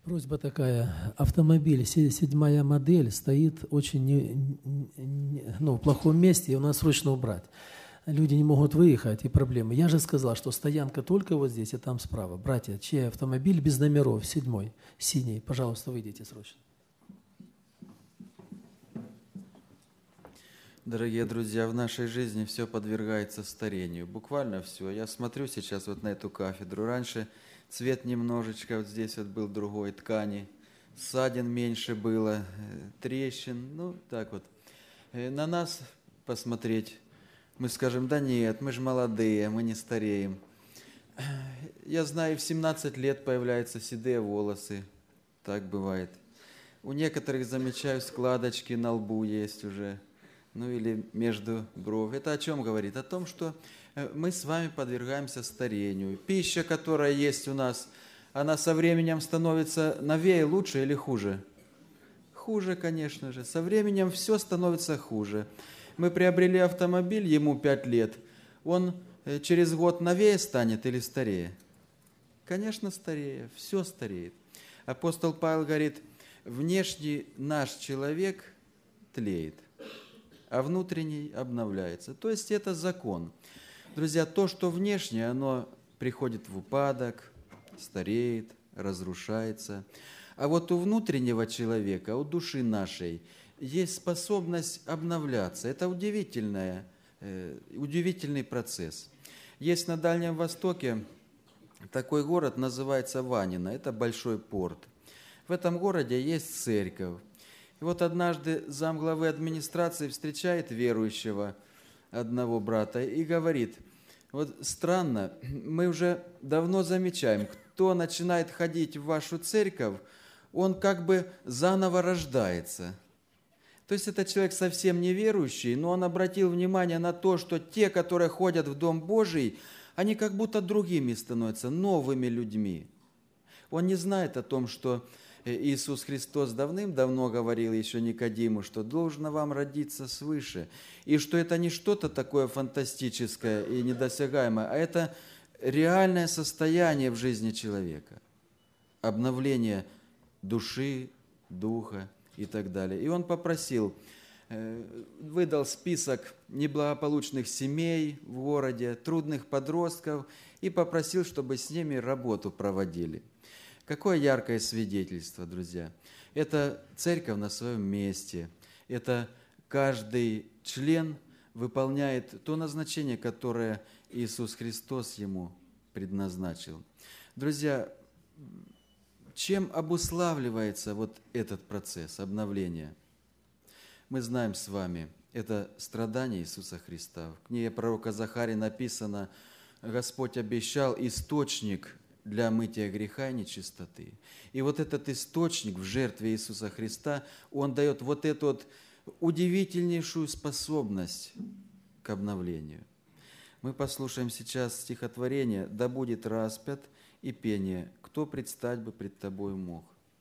Просьба такая. Автомобиль, 7-я модель, стоит очень в плохом месте, и его надо срочно убрать. Люди не могут выехать, и проблемы. Я же сказал, что стоянка только вот здесь, и там справа. Братья, чей автомобиль без номеров, 7-й, синий, пожалуйста, выйдите срочно. Дорогие друзья, в нашей жизни все подвергается старению, буквально все. Я смотрю сейчас вот на эту кафедру. Раньше цвет немножечко вот здесь вот был другой, ткани, ссадин меньше было, трещин, так вот. На нас посмотреть, мы скажем, да нет, мы же молодые, мы не стареем. Я знаю, в 17 лет появляются седые волосы, так бывает. У некоторых, замечаю, складочки на лбу есть уже. Или между бровей. Это о чем говорит? О том, что мы с вами подвергаемся старению. Пища, которая есть у нас, она со временем становится новее, лучше или хуже? Хуже, конечно же. Со временем все становится хуже. Мы приобрели автомобиль, ему 5 лет. Он через год новее станет или старее? Конечно, старее. Все стареет. Апостол Павел говорит, внешний наш человек тлеет, а внутренний обновляется. То есть это закон. Друзья, то, что внешнее, оно приходит в упадок, стареет, разрушается. А вот у внутреннего человека, у души нашей, есть способность обновляться. Это удивительный процесс. Есть на Дальнем Востоке такой город, называется Ванино. Это большой порт. В этом городе есть церковь. И вот однажды замглавы администрации встречает верующего одного брата и говорит, вот странно, мы уже давно замечаем, кто начинает ходить в вашу церковь, он как бы заново рождается. То есть это человек совсем неверующий, но он обратил внимание на то, что те, которые ходят в Дом Божий, они как будто другими становятся, новыми людьми. Он не знает о том, что Иисус Христос давным-давно говорил еще Никодиму, что должно вам родиться свыше, и что это не что-то такое фантастическое и недосягаемое, а это реальное состояние в жизни человека, обновление души, духа и так далее. И он попросил, выдал список неблагополучных семей в городе, трудных подростков, и попросил, чтобы с ними работу проводили. Какое яркое свидетельство, друзья. Это церковь на своем месте. Это каждый член выполняет то назначение, которое Иисус Христос ему предназначил. Друзья, чем обуславливается вот этот процесс обновления? Мы знаем с вами, это страдание Иисуса Христа. В книге пророка Захарии написано, Господь обещал источник для мытия греха и нечистоты. И вот этот источник в жертве Иисуса Христа, он дает вот эту вот удивительнейшую способность к обновлению. Мы послушаем сейчас стихотворение «Да будет распят» и пение «Кто предстать бы пред тобою мог».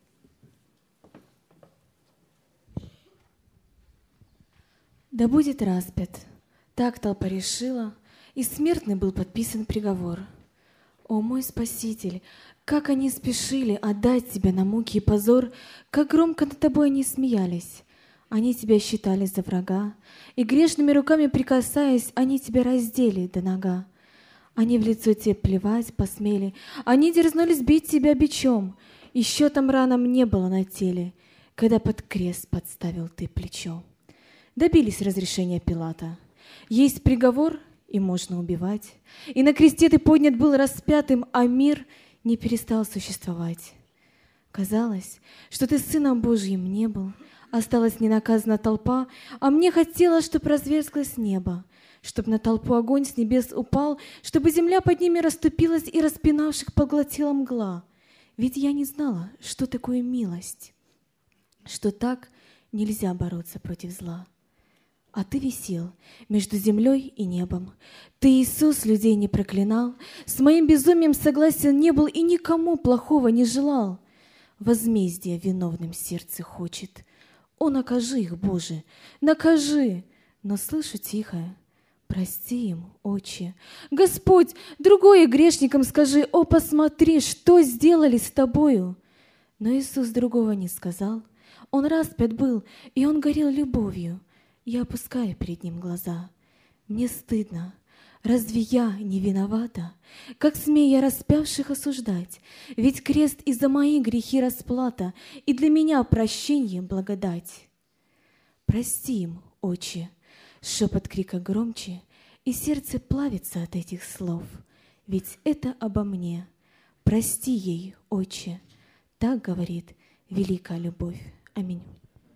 Да будет распят, так толпа решила, и смертный был подписан приговор. О, мой Спаситель, как они спешили отдать тебя на муки и позор, как громко над тобой они смеялись. Они тебя считали за врага, и грешными руками прикасаясь, они тебя раздели до нога. Они в лицо тебе плевать посмели, они дерзнули сбить тебя бичом, и счетом ранам не было на теле, когда под крест подставил ты плечо. Добились разрешения Пилата. Есть приговор, и можно убивать. И на кресте ты поднят был распятым, а мир не перестал существовать. Казалось, что ты сыном Божьим не был, осталась ненаказана толпа, а мне хотелось, чтоб разверзлось небо, чтоб на толпу огонь с небес упал, чтобы земля под ними расступилась и распинавших поглотила мгла. Ведь я не знала, что такое милость, что так нельзя бороться против зла. А ты висел между землей и небом. Ты, Иисус, людей не проклинал, с моим безумием согласен не был и никому плохого не желал. Возмездие виновным сердце хочет. О, накажи их, Боже, накажи! Но слышу тихое: прости им, Отче. Господь, другое грешникам скажи: о, посмотри, что сделали с тобою. Но Иисус другого не сказал. Он распят был, и Он горел любовью. Я опускаю перед Ним глаза. Мне стыдно. Разве я не виновата? Как смею я распявших осуждать? Ведь крест и за мои грехи расплата, и для меня прощение благодать. Прости им, Отче, шепот крика громче, и сердце плавится от этих слов, ведь это обо мне. Прости ей, Отче, так говорит великая любовь. Аминь.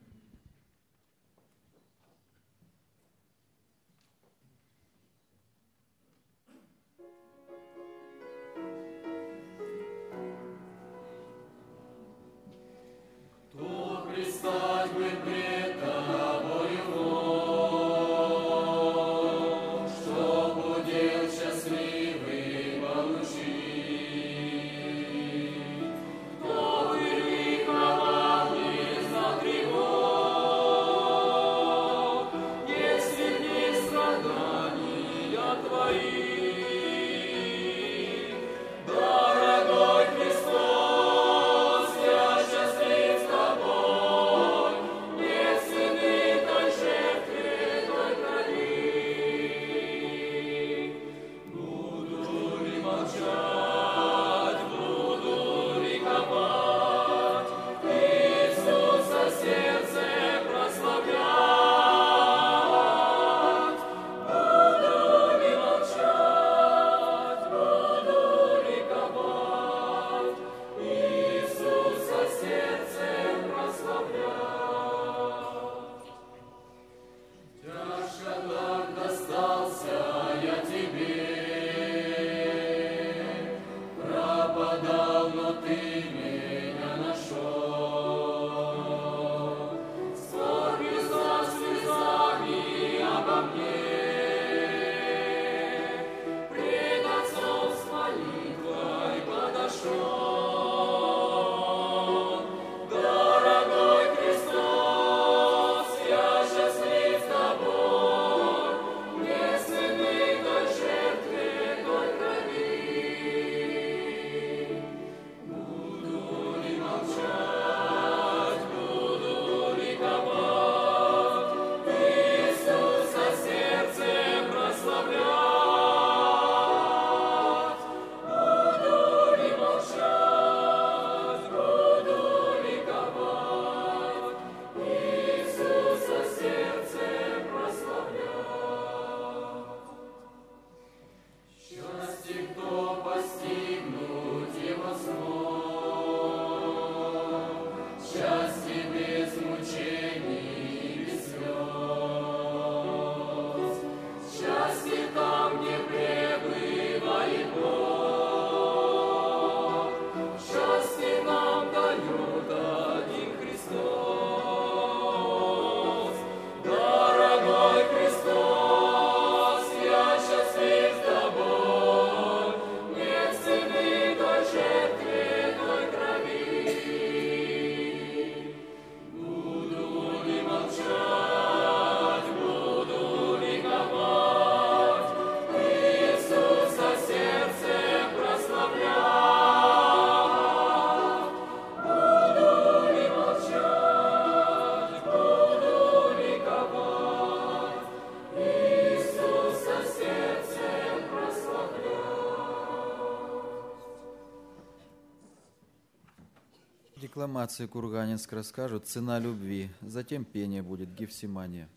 Декламации Курганинск расскажут «Цена любви», затем пение будет «Гефсимания».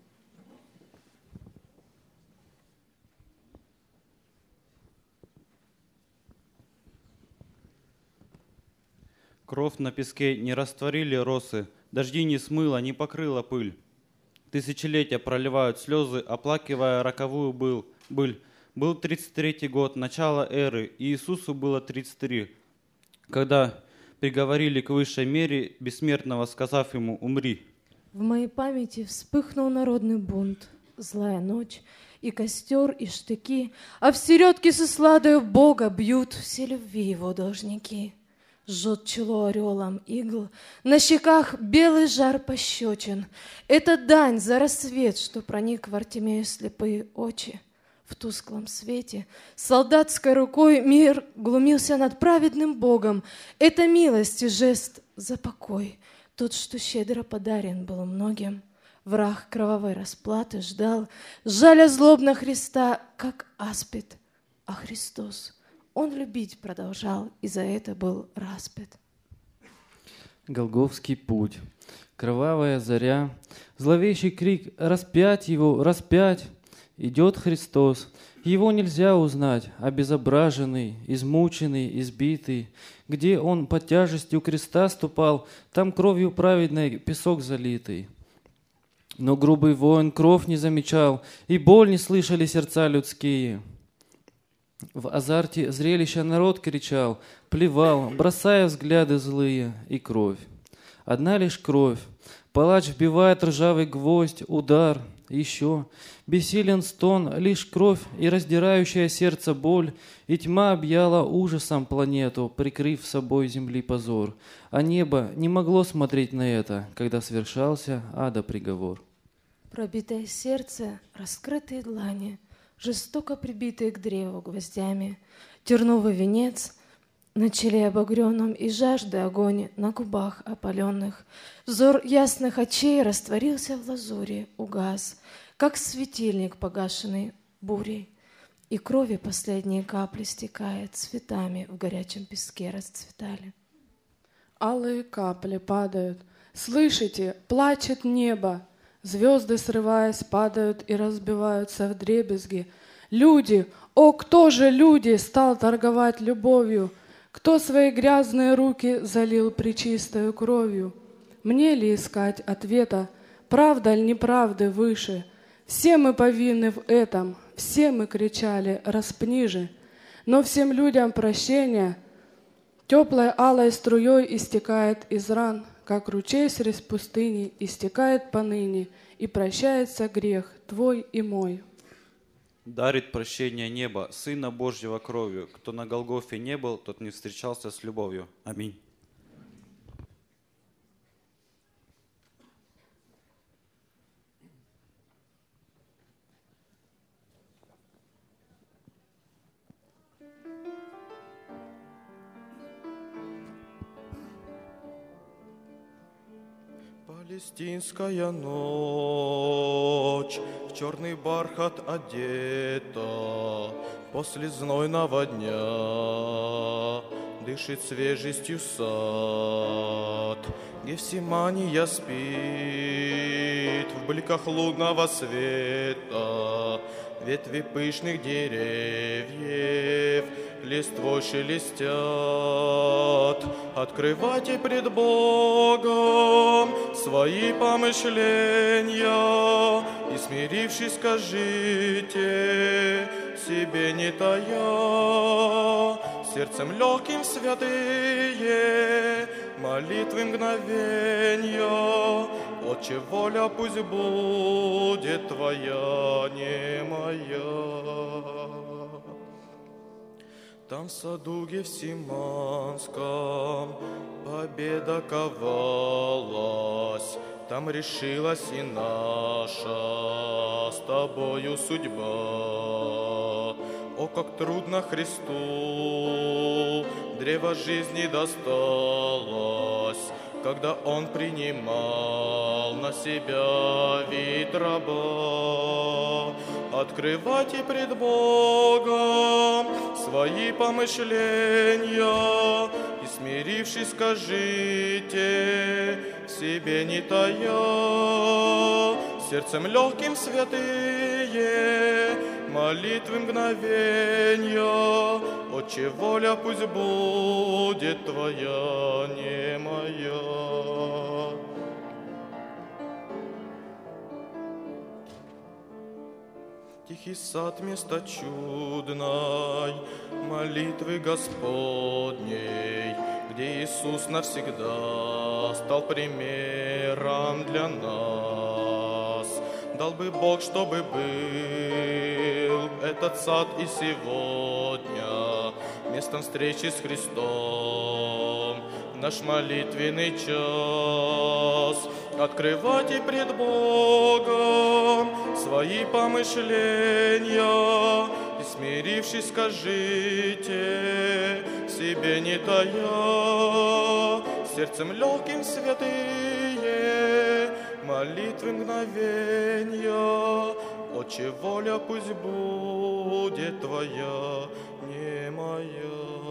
Кровь на песке не растворили росы, дожди не смыло, не покрыла пыль. Тысячелетия проливают слезы, оплакивая роковую быль. Был 33-й год, начало эры, и Иисусу было 33, когда приговорили к высшей мере бессмертного, сказав ему «умри». В моей памяти вспыхнул народный бунт, злая ночь, и костер, и штыки, а в середке со сладою Бога бьют все любви его должники. Жжет чело орелом игл, на щеках белый жар пощечин. Это дань за рассвет, что проник в Артемию слепые очи. В тусклом свете солдатской рукой мир глумился над праведным Богом. Это милость и жест за покой, тот, что щедро подарен был многим. Враг кровавой расплаты ждал, жаля злобно Христа, как аспид. А Христос, Он любить продолжал, и за это был распят. Голгофский путь, кровавая заря, зловещий крик «Распять его! Распять!» Идет Христос, Его нельзя узнать, обезображенный, измученный, избитый. Где Он под тяжестью креста ступал, там кровью праведной песок залитый. Но грубый воин кровь не замечал, и боль не слышали сердца людские. В азарте зрелища народ кричал, плевал, бросая взгляды злые, и кровь. Одна лишь кровь. Палач вбивает ржавый гвоздь, удар, еще. Бессилен стон, лишь кровь и раздирающая сердце боль, и тьма объяла ужасом планету, прикрыв собой земли позор. А небо не могло смотреть на это, когда свершался ада приговор. Пробитое сердце, раскрытые длани, жестоко прибитые к древу гвоздями, терновый венец на челе обогренном и жажды огонь на губах опаленных. Взор ясных очей растворился в лазури, угас, как светильник, погашенный бурей, и крови последние капли стекает, цветами в горячем песке расцветали. Алые капли падают, слышите, плачет небо, звезды, срываясь, падают и разбиваются вдребезги. Люди, о, кто же люди, стал торговать любовью? Кто свои грязные руки залил пречистою кровью? Мне ли искать ответа, правда ли неправды выше? Все мы повинны в этом, все мы кричали «распни же». Но всем людям прощения теплой алой струей истекает из ран, как ручей средь пустыни истекает поныне, и прощается грех твой и мой. Дарит прощение небо, Сына Божьего кровью. Кто на Голгофе не был, тот не встречался с любовью. Аминь. Палестинская ночь в черный бархат одета, после знойного дня дышит свежестью сад. Гефсимания спит в бликах лунного света, ветви пышных деревьев листвой шелестят. Открывайте пред Богом свои помышления и, смирившись, скажите себе не тая, сердцем легким святые молитвы мгновенья. Отче, воля пусть будет твоя, не моя. Там в саду Гефсиманском победа ковалась, там решилась и наша с тобою судьба. О, как трудно Христу древо жизни досталось, когда Он принимал на себя вид раба. Открывайте пред Богом свои помышления и, смирившись, скажите себе не тая, сердцем легким святые молитвы мгновенья. Отче, воля пусть будет твоя, не моя. Тихий сад место чудной молитвы Господней, где Иисус навсегда стал примером для нас. Дал бы Бог, чтобы был этот сад и сегодня местом встречи с Христом. Наш молитвенный час Открывайте пред Богом свои помышления и, смирившись, скажите себе не тая, сердцем легким святые молитвы мгновения. Отче, воля пусть будет Твоя, не моя.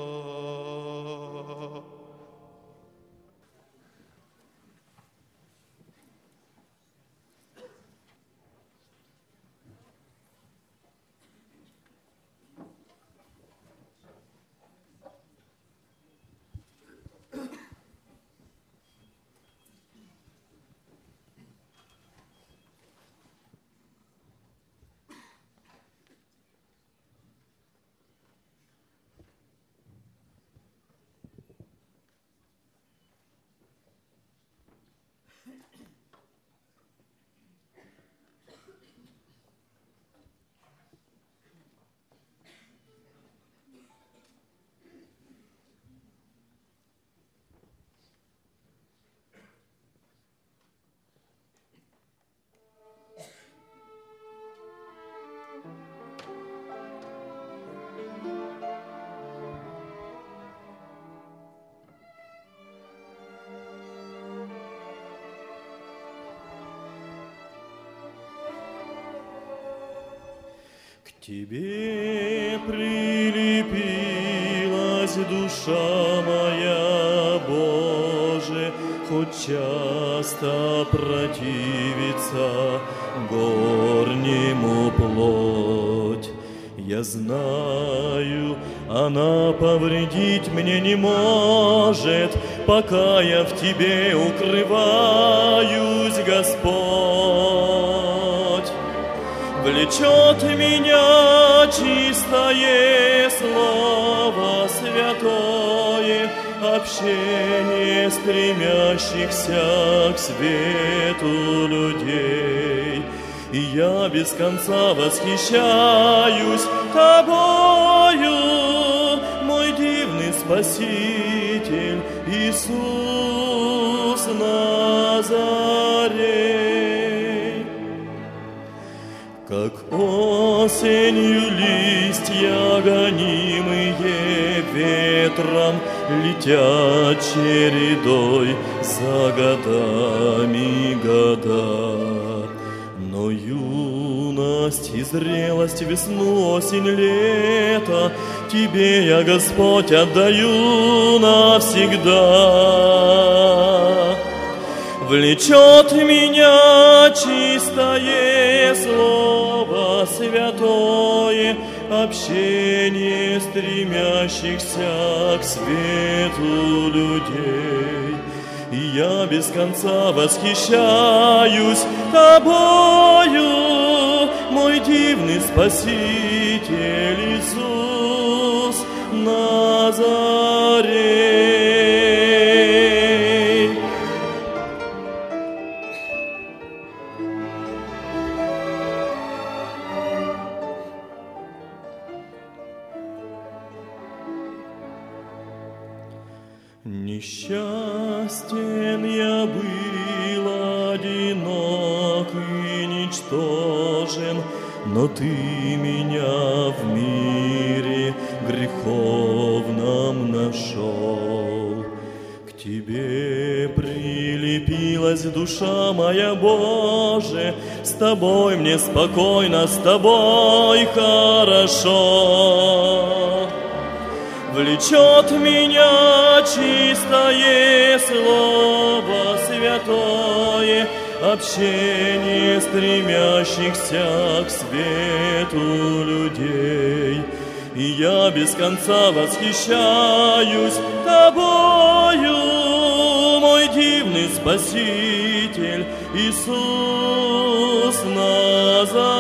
К Тебе прилепилась душа моя, Боже, хоть часто противится горнему плоть. Я знаю, она повредить мне не может, пока я в Тебе укрываюсь, Господь. Влечет меня чистое слово святое, общение стремящихся к свету людей. И я без конца восхищаюсь Тобою, мой дивный Спаситель, Иисус Назарей. Как осенью листья, гонимые ветром, летят чередой за годами года. Но юность и зрелость, весну, осень, лето Тебе я, Господь, отдаю навсегда. Влечет меня чистое слово святое, общение стремящихся к свету людей. И я без конца восхищаюсь Тобою, мой дивный Спаситель, Иисус Назарей. Несчастен я был, одинок и ничтожен, но Ты меня в мире греховном нашел. К Тебе прилепилась душа моя, Боже, с Тобой мне спокойно, с Тобой хорошо. Влечет меня чистое слово святое, общение стремящихся к свету людей. И я без конца восхищаюсь Тобою, мой дивный Спаситель, Иисус Назарей.